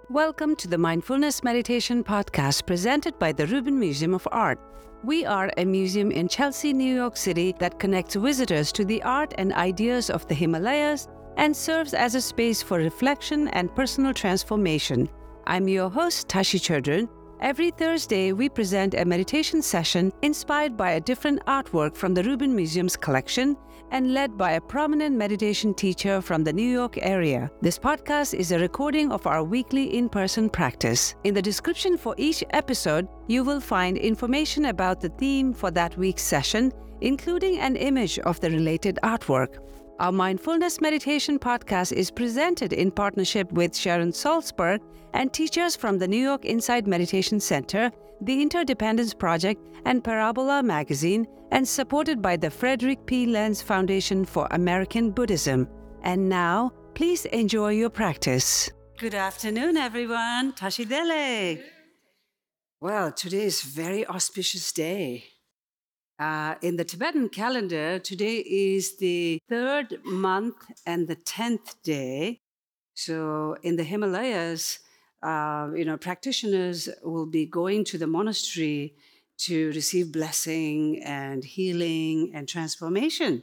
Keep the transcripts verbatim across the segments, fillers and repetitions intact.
Welcome to the Mindfulness Meditation Podcast presented by the Rubin Museum of Art. We are a museum in Chelsea, New York City that connects visitors to the art and ideas of the Himalayas and serves as a space for reflection and personal transformation. I'm your host, Tashi Chudran. Every Thursday, we present a meditation session inspired by a different artwork from the Rubin Museum's collection and led by a prominent meditation teacher from the New York area. This podcast is a recording of our weekly in-person practice. In the description for each episode, you will find information about the theme for that week's session, including an image of the related artwork. Our Mindfulness Meditation Podcast is presented in partnership with Sharon Salzberg and teachers from the New York Insight Meditation Center, the Interdependence Project, and Parabola Magazine, and supported by the Frederick P. Lenz Foundation for American Buddhism. And now, please enjoy your practice. Good afternoon, everyone. Tashi Dele. Well, today is a very auspicious day. Uh, in the Tibetan calendar, today is the third month and the tenth day. So in the Himalayas, uh, you know, practitioners will be going to the monastery to receive blessing and healing and transformation.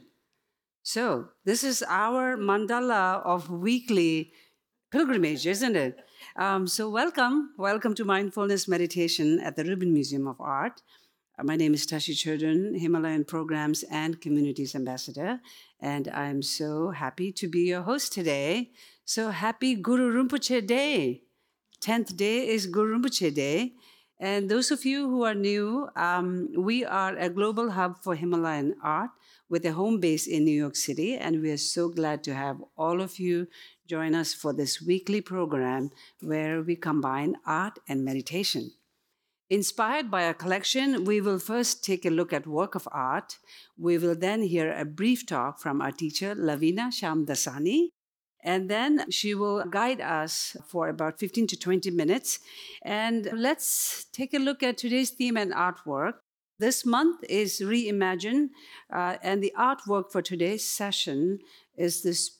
So this is our mandala of weekly pilgrimage, isn't it? Um, so welcome, welcome to Mindfulness Meditation at the Rubin Museum of Art. My name is Tashi Chudran, Himalayan Programs and Communities Ambassador, and I'm so happy to be your host today. So happy Guru Rinpoche Day. tenth day is Guru Rinpoche Day. And those of you who are new, um, we are a global hub for Himalayan art with a home base in New York City, and we are so glad to have all of you join us for this weekly program where we combine art and meditation. Inspired by our collection, we will first take a look at work of art. We will then hear a brief talk from our teacher, Lavina Shamdasani, and then she will guide us for about fifteen to twenty minutes. And let's take a look at today's theme and artwork. This month is Reimagine, uh, and the artwork for today's session is this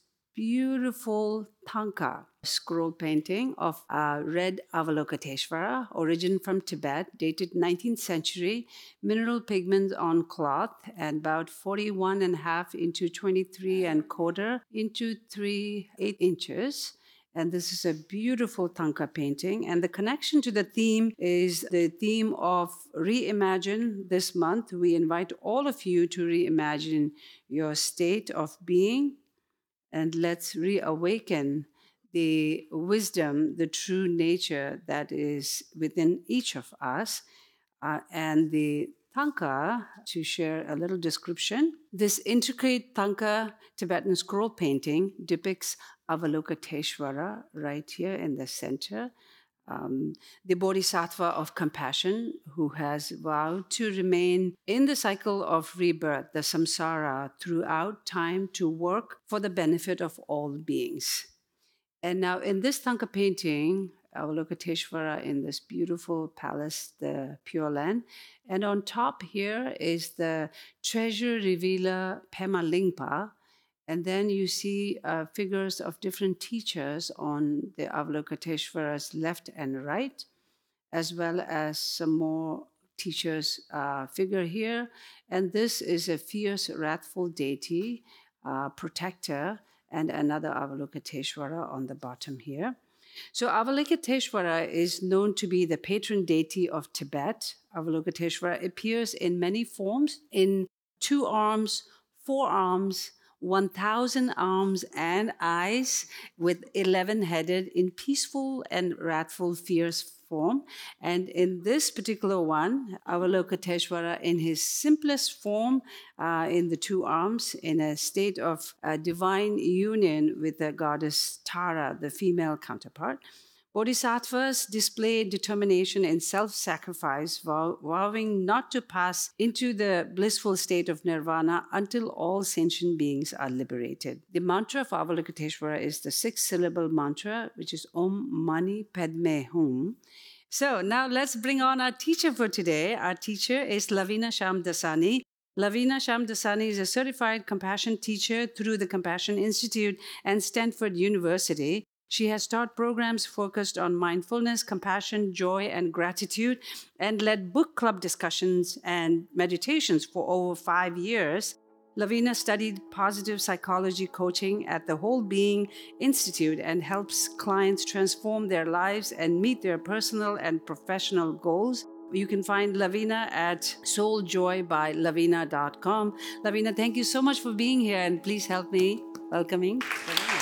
beautiful Thangka scroll painting of uh, red Avalokiteshvara, origin from Tibet, dated nineteenth century, mineral pigment on cloth, and about forty-one and a half into twenty-three and quarter into three eight inches. And this is a beautiful Thangka painting. And the connection to the theme is the theme of Reimagine. This month, we invite all of you to reimagine your state of being, and let's reawaken the wisdom, the true nature that is within each of us. Uh, and the Thangka, to share a little description, this intricate Thangka Tibetan scroll painting depicts Avalokiteshvara right here in the center, um, the Bodhisattva of compassion who has vowed to remain in the cycle of rebirth, the samsara, throughout time to work for the benefit of all beings. And now in this Thangka painting, Avalokiteshvara in this beautiful palace, the Pure Land, and on top here is the treasure revealer Pema Lingpa. And then you see uh, figures of different teachers on the Avalokiteshvara's left and right, as well as some more teachers uh, figure here. And this is a fierce, wrathful deity, uh, protector, and another Avalokiteshvara on the bottom here. So Avalokiteshvara is known to be the patron deity of Tibet. Avalokiteshvara appears in many forms, in two arms, four arms, one thousand arms and eyes, with eleven-headed, in peaceful and wrathful, fierce form. And in this particular one, Avalokiteshvara in his simplest form, uh, in the two arms, in a state of uh, divine union with the goddess Tara, the female counterpart. Bodhisattvas display determination in self-sacrifice, vow- vowing not to pass into the blissful state of nirvana until all sentient beings are liberated. The mantra for Avalokiteshvara is the six-syllable mantra, which is Om Mani Padme Hum. So now let's bring on our teacher for today. Our teacher is Lavina Shamdasani. Lavina Shamdasani is a certified compassion teacher through the Compassion Institute and Stanford University. She has taught programs focused on mindfulness, compassion, joy, and gratitude, and led book club discussions and meditations for over five years. Lavina studied positive psychology coaching at the Whole Being Institute and helps clients transform their lives and meet their personal and professional goals. You can find Lavina at soul joy by lavina dot com. Lavina, thank you so much for being here, and please help me welcoming Lavina.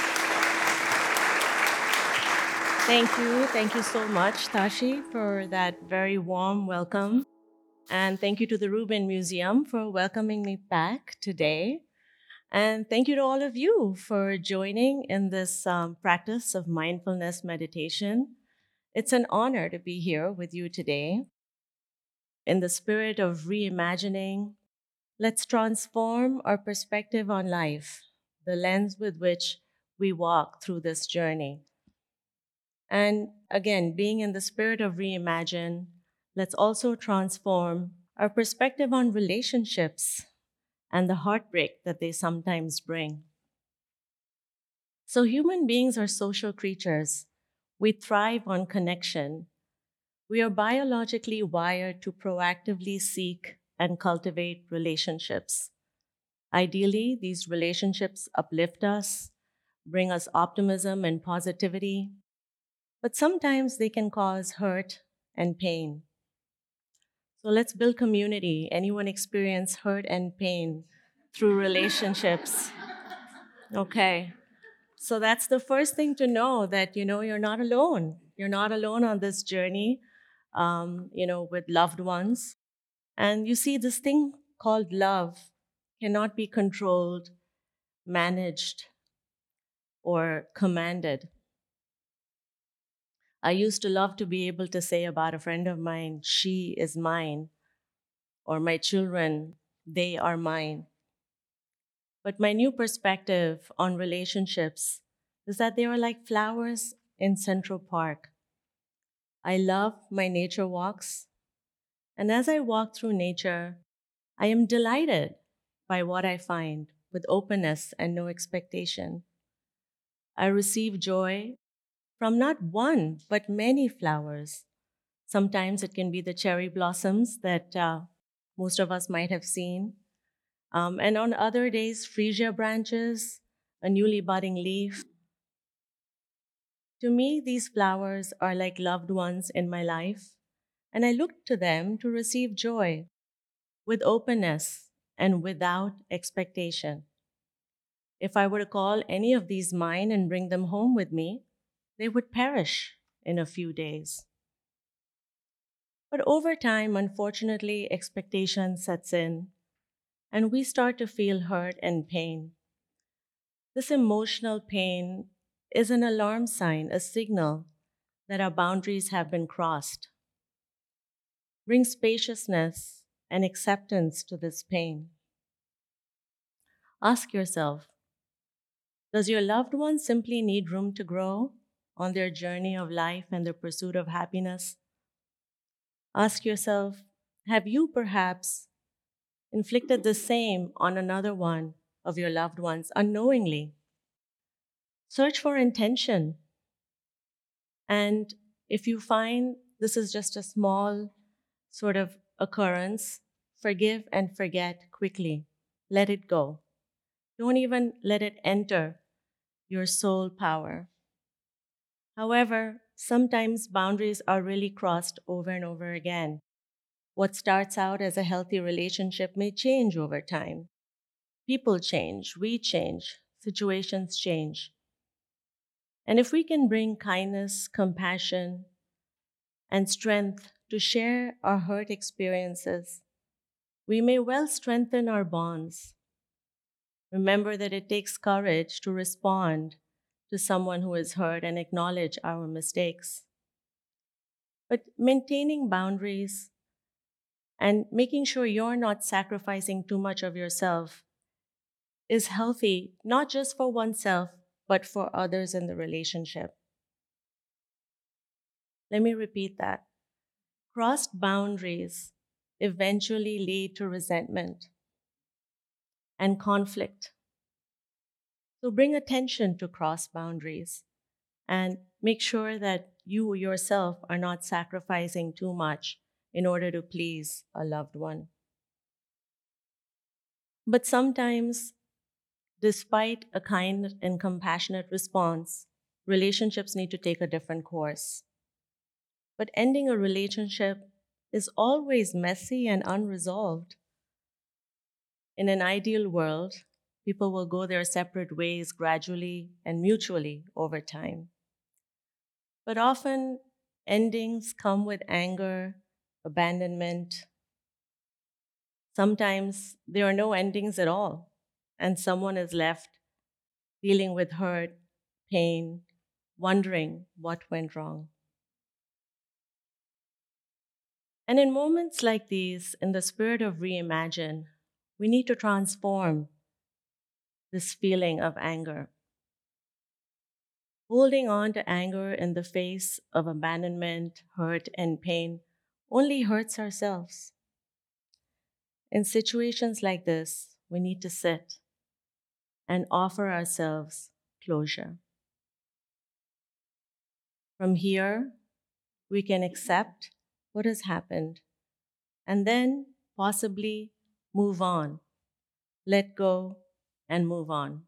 Thank you. Thank you so much, Tashi, for that very warm welcome. And thank you to the Rubin Museum for welcoming me back today. And thank you to all of you for joining in this um, practice of mindfulness meditation. It's an honor to be here with you today. In the spirit of reimagining, let's transform our perspective on life, the lens with which we walk through this journey. And again, being in the spirit of reimagine, let's also transform our perspective on relationships and the heartbreak that they sometimes bring. So, human beings are social creatures. We thrive on connection. We are biologically wired to proactively seek and cultivate relationships. Ideally, these relationships uplift us, bring us optimism and positivity, but sometimes they can cause hurt and pain. So let's build community. Anyone experience hurt and pain through relationships? Okay. So that's the first thing to know, that, you know, you're not alone. You're not alone on this journey, um, you know, with loved ones. And you see, this thing called love cannot be controlled, managed, or commanded. I used to love to be able to say about a friend of mine, she is mine, or my children, they are mine. But my new perspective on relationships is that they are like flowers in Central Park. I love my nature walks, and as I walk through nature, I am delighted by what I find with openness and no expectation. I receive joy from not one, but many flowers. Sometimes it can be the cherry blossoms that uh, most of us might have seen. Um, and on other days, freesia branches, a newly budding leaf. To me, these flowers are like loved ones in my life, and I look to them to receive joy with openness and without expectation. If I were to call any of these mine and bring them home with me, they would perish in a few days. But over time, unfortunately, expectation sets in, and we start to feel hurt and pain. This emotional pain is an alarm sign, a signal that our boundaries have been crossed. Bring spaciousness and acceptance to this pain. Ask yourself, does your loved one simply need room to grow on their journey of life and their pursuit of happiness? Ask yourself, have you perhaps inflicted the same on another one of your loved ones unknowingly? Search for intention. And if you find this is just a small sort of occurrence, forgive and forget quickly. Let it go. Don't even let it enter your soul power. However, sometimes boundaries are really crossed over and over again. What starts out as a healthy relationship may change over time. People change, we change, situations change. And if we can bring kindness, compassion, and strength to share our hurt experiences, we may well strengthen our bonds. Remember that it takes courage to respond to someone who is hurt and acknowledge our mistakes. But maintaining boundaries and making sure you're not sacrificing too much of yourself is healthy, not just for oneself, but for others in the relationship. Let me repeat that. Crossed boundaries eventually lead to resentment and conflict. So bring attention to cross boundaries. And make sure that you yourself are not sacrificing too much in order to please a loved one. But sometimes, despite a kind and compassionate response, relationships need to take a different course. But ending a relationship is always messy and unresolved. In an ideal world, people will go their separate ways gradually and mutually over time. But often, endings come with anger, abandonment. Sometimes there are no endings at all, and someone is left dealing with hurt, pain, wondering what went wrong. And in moments like these, in the spirit of reimagine, we need to transform this feeling of anger. Holding on to anger in the face of abandonment, hurt, and pain only hurts ourselves. In situations like this, we need to sit and offer ourselves closure. From here, we can accept what has happened and then possibly move on, let go, and move on.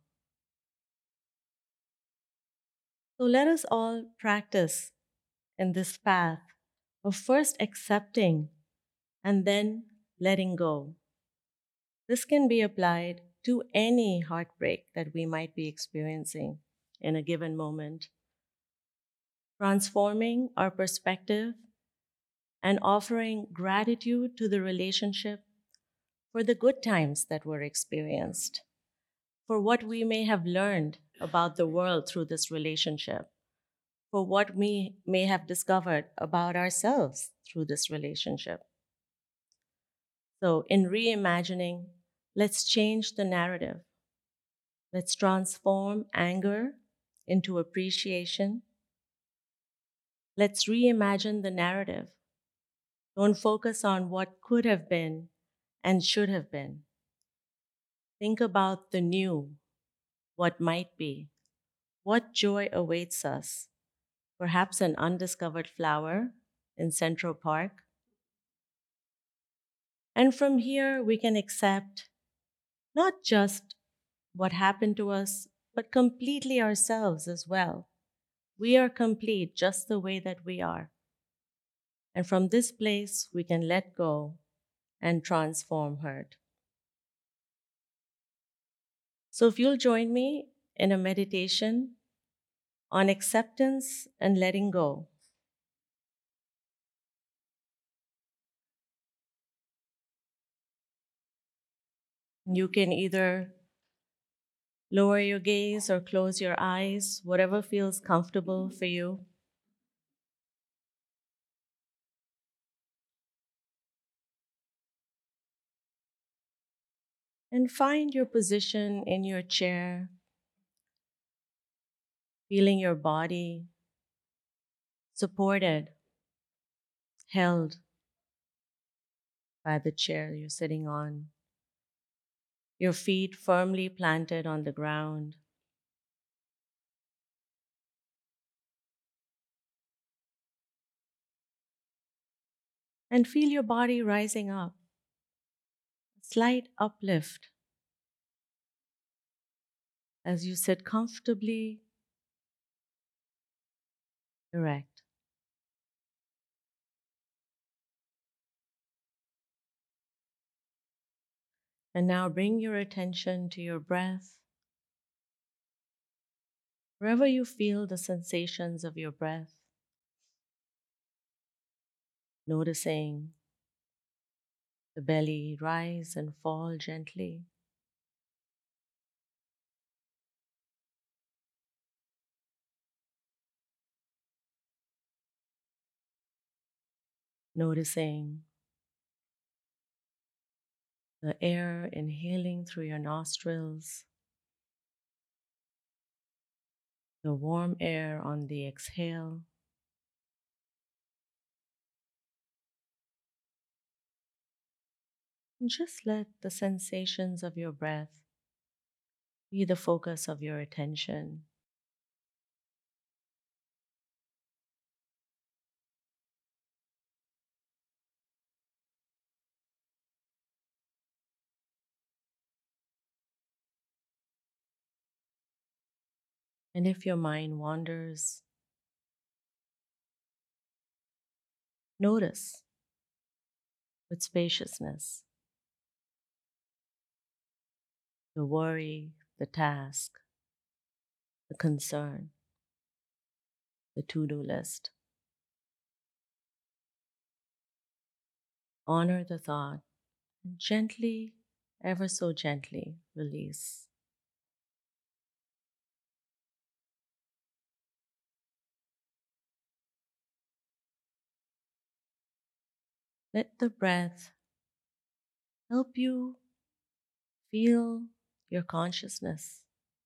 So let us all practice in this path of first accepting and then letting go. This can be applied to any heartbreak that we might be experiencing in a given moment, transforming our perspective and offering gratitude to the relationship for the good times that were experienced, for what we may have learned about the world through this relationship, for what we may have discovered about ourselves through this relationship. So, in reimagining, let's change the narrative. Let's transform anger into appreciation. Let's reimagine the narrative. Don't focus on what could have been and should have been. Think about the new, what might be, what joy awaits us, perhaps an undiscovered flower in Central Park. And from here, we can accept not just what happened to us, but completely ourselves as well. We are complete just the way that we are. And from this place, we can let go and transform hurt. So, if you'll join me in a meditation on acceptance and letting go. You can either lower your gaze or close your eyes, whatever feels comfortable for you. And find your position in your chair, feeling your body supported, held by the chair you're sitting on, your feet firmly planted on the ground. And feel your body rising up, a slight uplift as you sit comfortably erect. And now bring your attention to your breath. Wherever you feel the sensations of your breath, noticing the belly rise and fall gently. Noticing the air inhaling through your nostrils, the warm air on the exhale. And just let the sensations of your breath be the focus of your attention. And if your mind wanders, notice with spaciousness the worry, the task, the concern, the to do list. Honor the thought and gently, ever so gently, release. Let the breath help you feel your consciousness,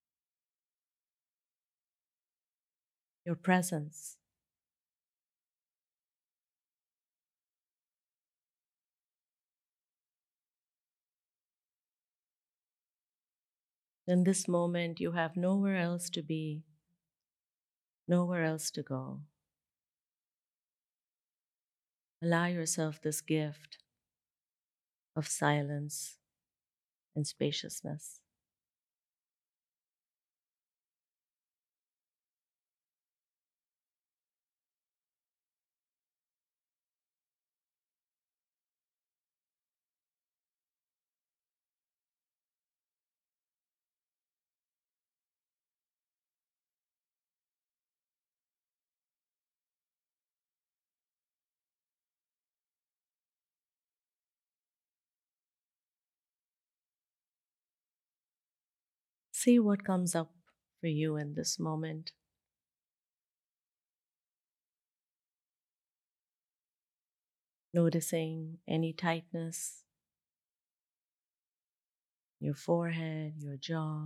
your presence. In this moment, you have nowhere else to be, nowhere else to go. Allow yourself this gift of silence and spaciousness. See what comes up for you in this moment. Noticing any tightness, your forehead, your jaw,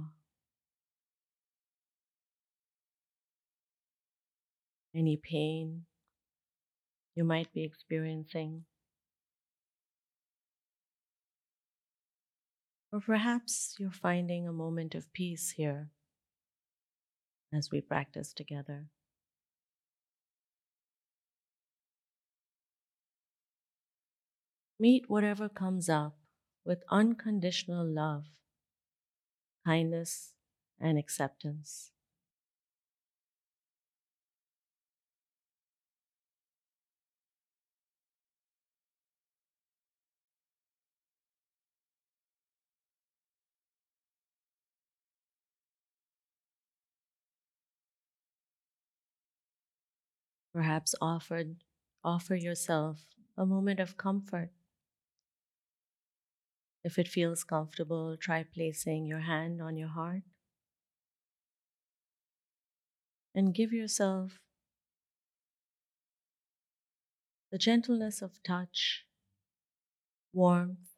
any pain you might be experiencing. Or perhaps you're finding a moment of peace here as we practice together. Meet whatever comes up with unconditional love, kindness, and acceptance. Perhaps offered, offer yourself a moment of comfort. If it feels comfortable, try placing your hand on your heart and give yourself the gentleness of touch, warmth,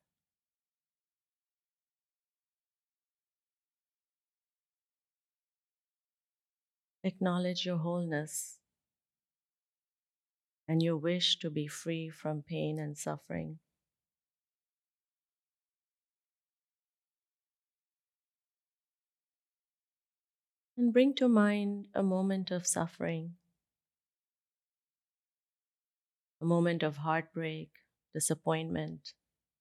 acknowledge your wholeness and your wish to be free from pain and suffering. And bring to mind a moment of suffering, a moment of heartbreak, disappointment.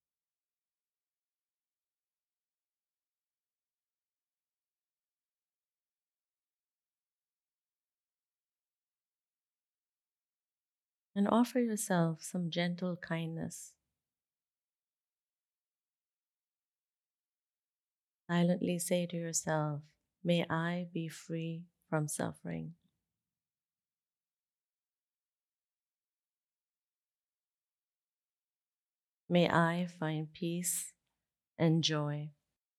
And offer yourself some gentle kindness. Silently say to yourself, may I be free from suffering. May I find peace and joy.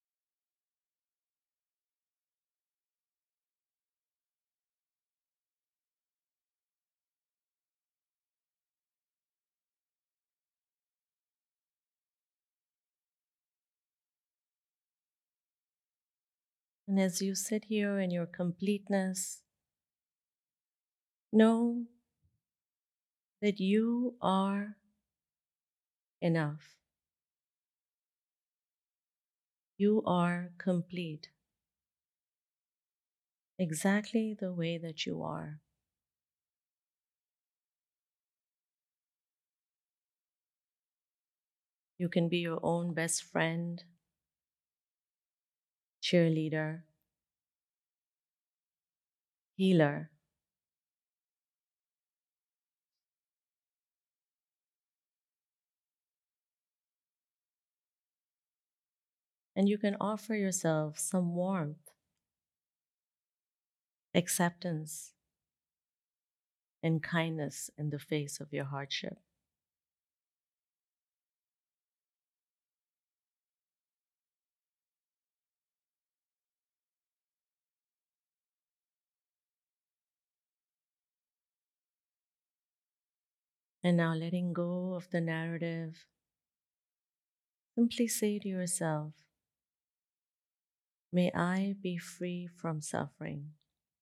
And as you sit here in your completeness, know that you are enough. You are complete, exactly the way that you are. You can be your own best friend, cheerleader, healer. And you can offer yourself some warmth, acceptance, and kindness in the face of your hardship. And now, letting go of the narrative, simply say to yourself, may I be free from suffering.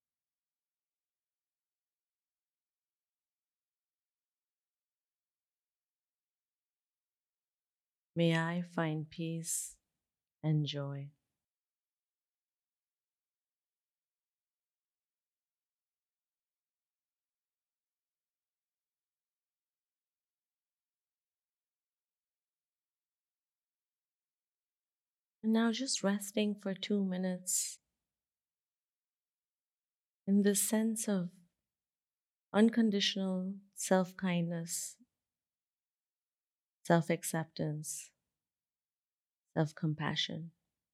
May I find peace and joy. And now, just resting for two minutes in this sense of unconditional self kindness, self acceptance, self compassion.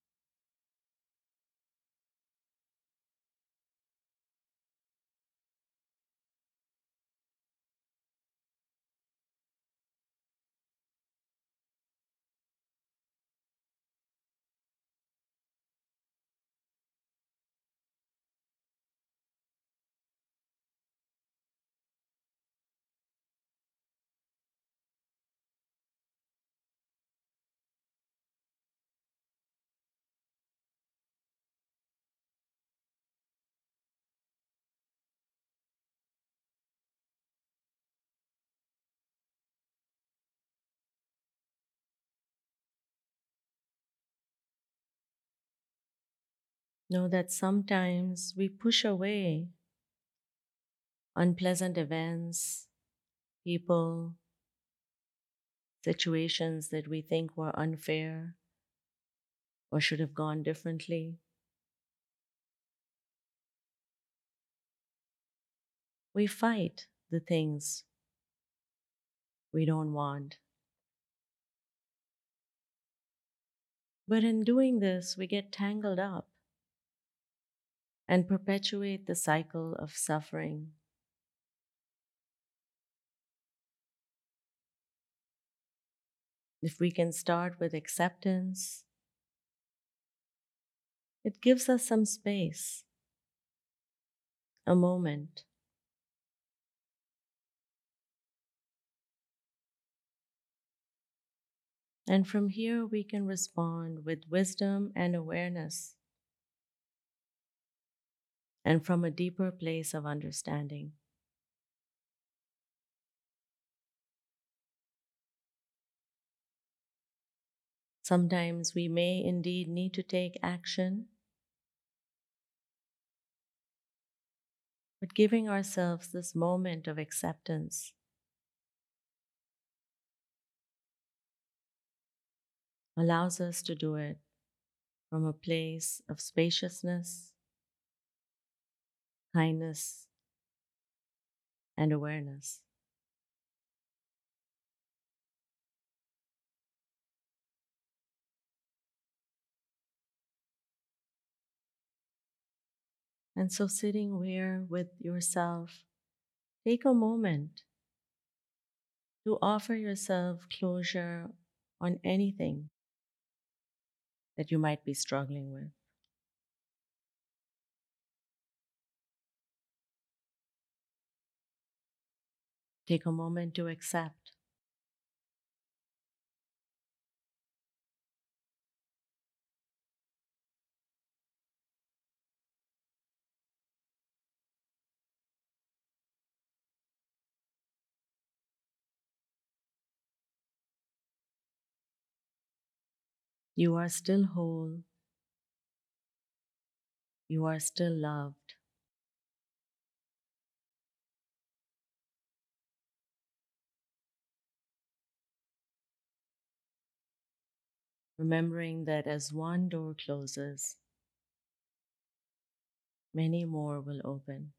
Know that sometimes we push away unpleasant events, people, situations that we think were unfair or should have gone differently. We fight the things we don't want. But in doing this, we get tangled up and perpetuate the cycle of suffering. If we can start with acceptance, it gives us some space, a moment. And from here, we can respond with wisdom and awareness, and from a deeper place of understanding. Sometimes we may indeed need to take action, but giving ourselves this moment of acceptance allows us to do it from a place of spaciousness, kindness, and awareness. And so, sitting where with yourself, take a moment to offer yourself closure on anything that you might be struggling with. Take a moment to accept. You are still whole. You are still loved. Remembering that as one door closes, many more will open.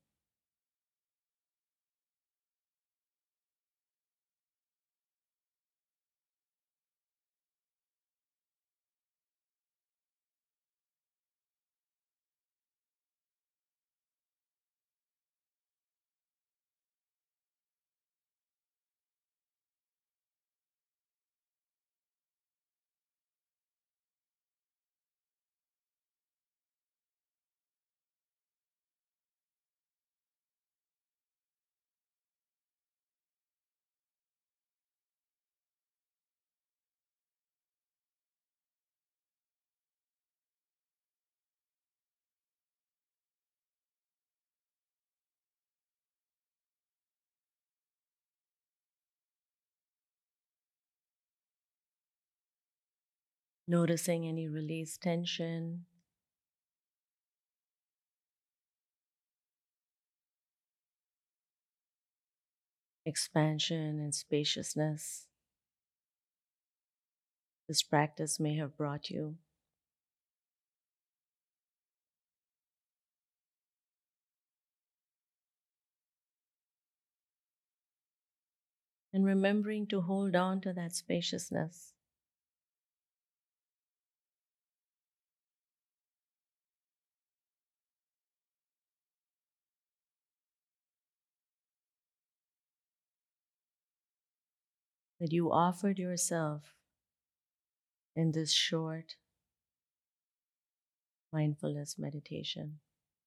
Noticing any released tension, expansion, and spaciousness this practice may have brought you. And remembering to hold on to that spaciousness. That you offered yourself in this short mindfulness meditation.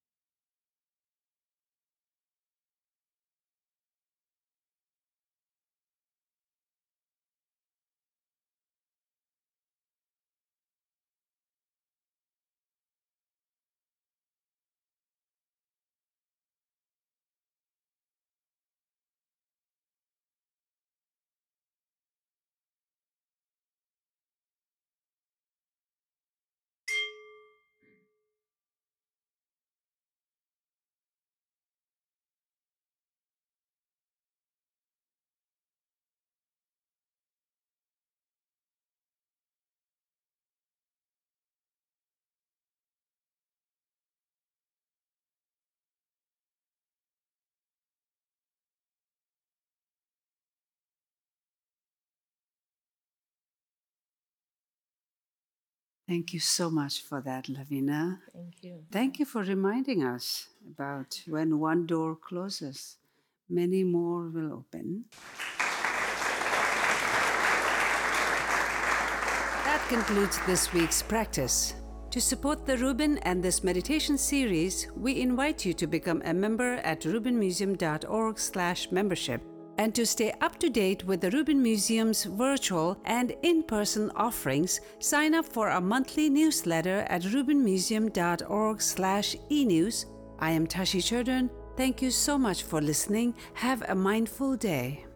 Thank you so much for that, Lavina. Thank you. Thank you for reminding us about when one door closes, many more will open. That concludes this week's practice. To support the Rubin and this meditation series, we invite you to become a member at rubinmuseum.org slash membership. And to stay up to date with the Rubin Museum's virtual and in-person offerings, sign up for our monthly newsletter at rubinmuseum.org slash e-news. I am Tashi Cherdern. Thank you so much for listening. Have a mindful day.